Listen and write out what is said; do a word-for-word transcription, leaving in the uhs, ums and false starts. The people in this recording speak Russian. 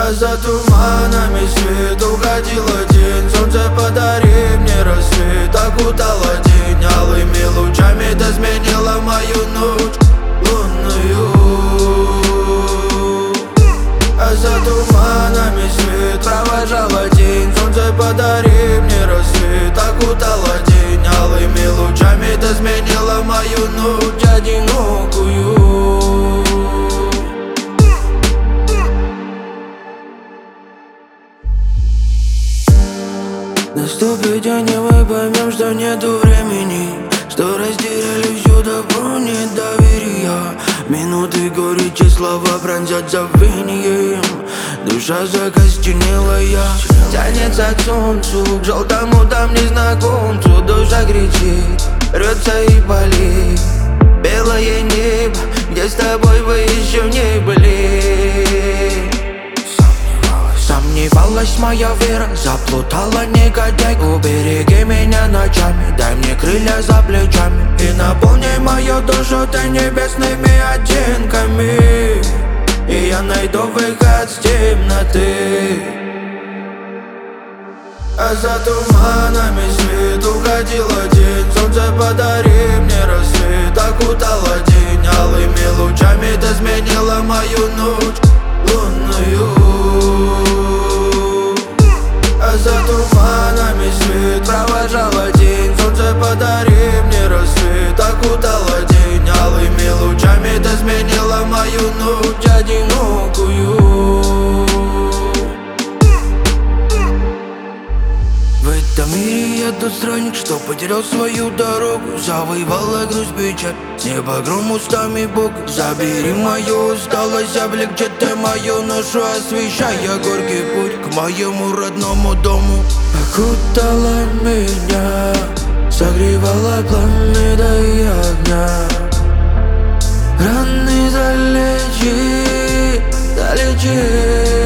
А за туманами свет уходил один. Солнце, подари мне рассвет. Окутало день алыми лучами. Ты сменила мою ночь лунную. А за туманами свет провожала день. Солнце, подари мне рассвет. Окутало день алыми лучами. Ты сменила мою ночь одинокую. Наступит день, и мы поймем, что нету времени, что разделили все до нет доверия. Минуты горечи, слова пронзят забвением. Душа закостенелая, тянется к солнцу, к желтому там незнакомцу. Душа кричит, рвется и болит. Белое небо, где с тобой вы еще не были. Сомневалась моя вера, заплутала негодяй. Убереги меня ночами, дай мне крылья за плечами. И наполни мою душу ты небесными оттенками. И я найду выход с темноты. А за туманами свет уходил день. Солнце, подари мне рассвет. Окутало день алыми лучами. Ты сменила мою ночь лунную. А за туманами свет провожала день. Солнце, подари мне рассвет. Окутало день алыми лучами. Ты сменила мою ночь одинокую. В этом мире я тот странник, что потерял свою дорогу. Завоевала грусть, печаль, с неба гром устами Бог. Забери мою усталость, облегчи ты мою ношу, освещая горький путь к моему родному дому. Окутала меня, согревала пламя до огня. Раны залечи, залечи.